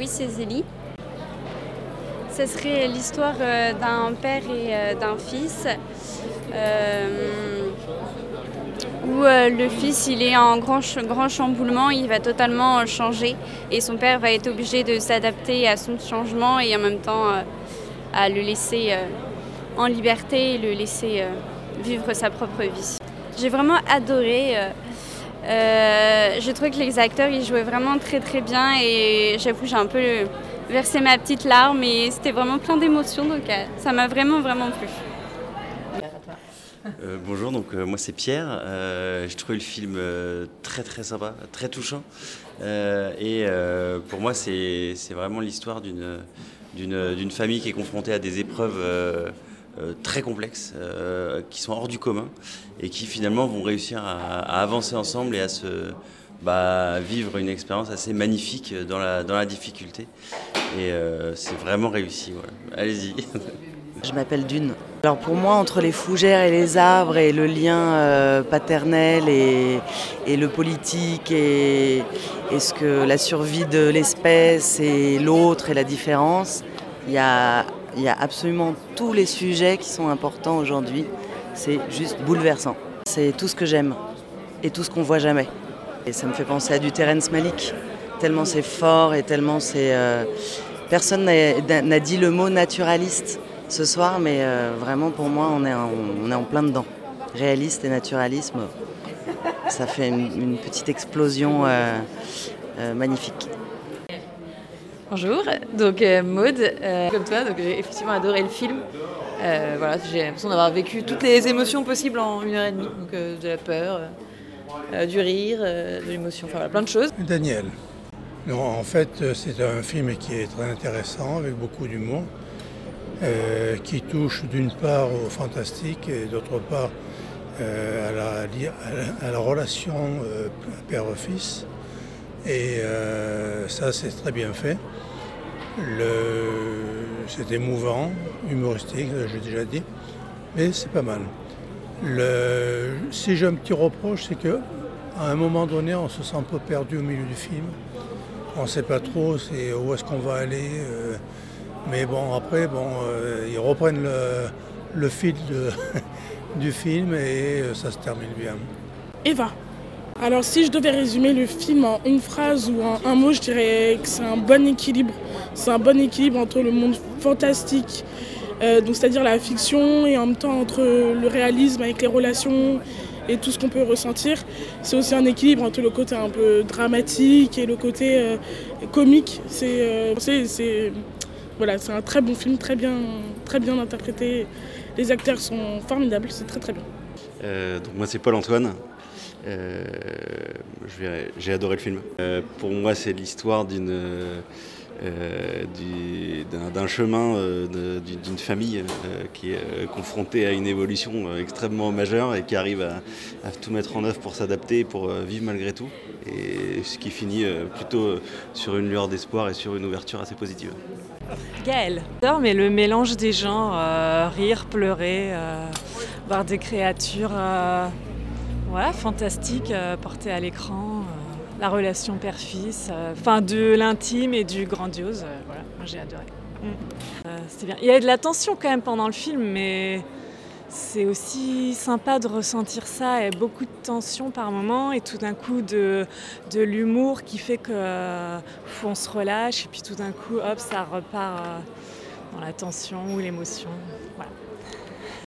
Louis et Zélie. Ce serait l'histoire d'un père et d'un fils où le fils il est en grand chamboulement, il va totalement changer et son père va être obligé de s'adapter à son changement et en même temps à le laisser en liberté et le laisser vivre sa propre vie. J'ai vraiment adoré. J'ai trouvé que les acteurs ils jouaient vraiment très très bien et j'avoue j'ai un peu versé ma petite larme et c'était vraiment plein d'émotions donc ça m'a vraiment plu. Bonjour, donc moi c'est Pierre. J'ai trouvé le film très très sympa, très touchant. Pour moi c'est vraiment l'histoire d'une famille qui est confrontée à des épreuves très complexes, qui sont hors du commun et qui finalement vont réussir à avancer ensemble et à vivre une expérience assez magnifique dans la difficulté. C'est vraiment réussi. Voilà. Allez-y. Je m'appelle Dune. Alors pour moi, entre les fougères et les arbres et le lien paternel et le politique et la survie de l'espèce et l'autre et la différence, il y a absolument tous les sujets qui sont importants aujourd'hui. C'est juste bouleversant. C'est tout ce que j'aime et tout ce qu'on voit jamais. Et ça me fait penser à du Terrence Malick, tellement c'est fort et tellement c'est... Personne n'a dit le mot naturaliste ce soir, mais vraiment pour moi on est en plein dedans. Réaliste et naturalisme, ça fait une petite explosion magnifique. Bonjour, donc Maud, comme toi, donc j'ai effectivement adoré le film. Voilà, j'ai l'impression d'avoir vécu toutes les émotions possibles en 1h30, donc de la peur, du rire, de l'émotion, enfin voilà, plein de choses. Daniel. Non, en fait, c'est un film qui est très intéressant, avec beaucoup d'humour, qui touche d'une part au fantastique et d'autre part à la relation père-fils. Et ça, c'est très bien fait. C'est émouvant, humoristique, j'ai déjà dit, mais c'est pas mal. Si j'ai un petit reproche, c'est qu'à un moment donné, on se sent un peu perdu au milieu du film. On ne sait pas trop où est-ce qu'on va aller. Mais bon, après, ils reprennent le fil du film et ça se termine bien. Eva. Alors si je devais résumer le film en une phrase ou en un mot, je dirais que c'est un bon équilibre. C'est un bon équilibre entre le monde fantastique, donc c'est-à-dire la fiction, et en même temps entre le réalisme avec les relations et tout ce qu'on peut ressentir. C'est aussi un équilibre entre le côté un peu dramatique et le côté comique. Voilà, c'est un très bon film, très bien interprété. Les acteurs sont formidables, c'est très très bien. Donc moi c'est Paul-Antoine. J'ai adoré le film. Pour moi c'est l'histoire d'un chemin d'une famille qui est confrontée à une évolution extrêmement majeure et qui arrive à tout mettre en œuvre pour s'adapter, pour vivre malgré tout, et ce qui finit plutôt sur une lueur d'espoir et sur une ouverture assez positive. Gaëlle. J'adore, mais le mélange des genres, rire, pleurer, voir des créatures fantastiques portées à l'écran. La relation père-fils, de l'intime et du grandiose, voilà, moi j'ai adoré. C'était bien. Il y a de la tension quand même pendant le film, mais c'est aussi sympa de ressentir ça, et beaucoup de tension par moment, et tout d'un coup de l'humour qui fait qu'on se relâche, et puis tout d'un coup, hop, ça repart dans la tension ou l'émotion. Voilà.